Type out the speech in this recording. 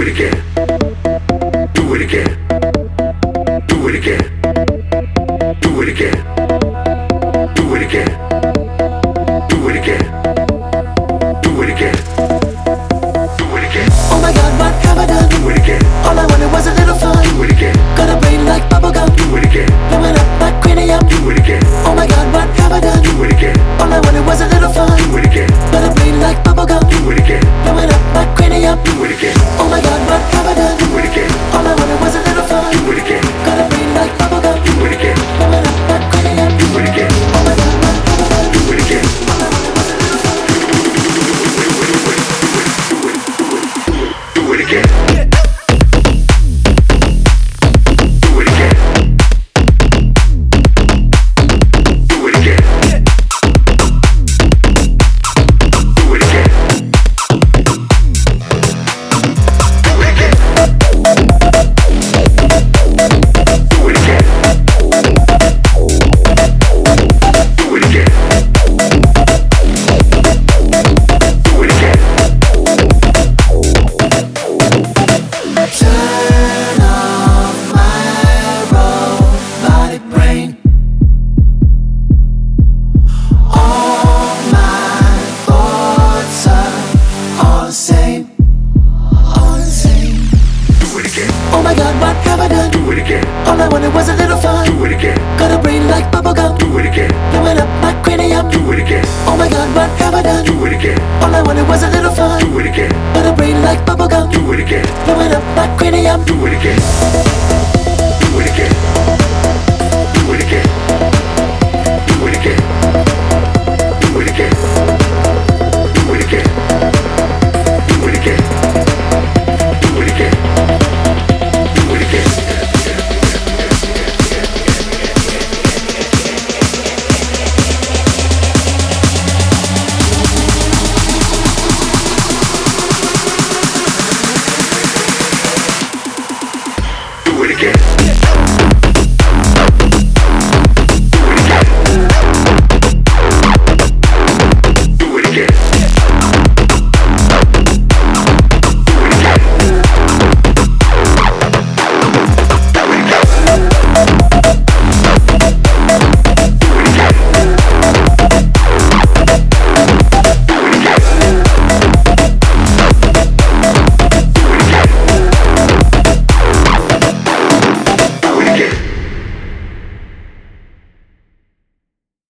it again. Do it again. Do it again. Do it again. Do it again. Do it again. Do it again. Do it again. Oh my God, what have I done? Do it again. All I wanted was a little fun. Do it again. Got a brain like bubblegum. Do it again. Blowing up like cranium. Do it again. Oh my God, what have I done? Do it again. All I wanted was a little fun. Do it again. Got a brain like bubblegum. Do it again. Blowing up like cranium. Do it again. Oh my God, what have I done? Do it again. All I wanted was a little fun. Do it again. Got a brain like bubblegum. Do it again. Blowing up like cranium. Do it again. Oh my God, what have I done? Do it again. All I wanted was a little fun. Do it again. Do it again. Do it again. Do it again. Do it again. Do it again. Do it again. Do it again. Turn off my robotic brain. All my thoughts are all the same. All the same. Do it again. Oh my God, what have I done? Do it again. All I wanted was a little fun. Do it again. Got a brain like bubblegum. Do it again. Blowing up like cranium. Do it again. Oh my God, what have I done? Do it again. All I wanted was a little fun. Do it again. Got a brain like bubblegum. Do it again. Blowing up like cranium. Do it again. Do it again.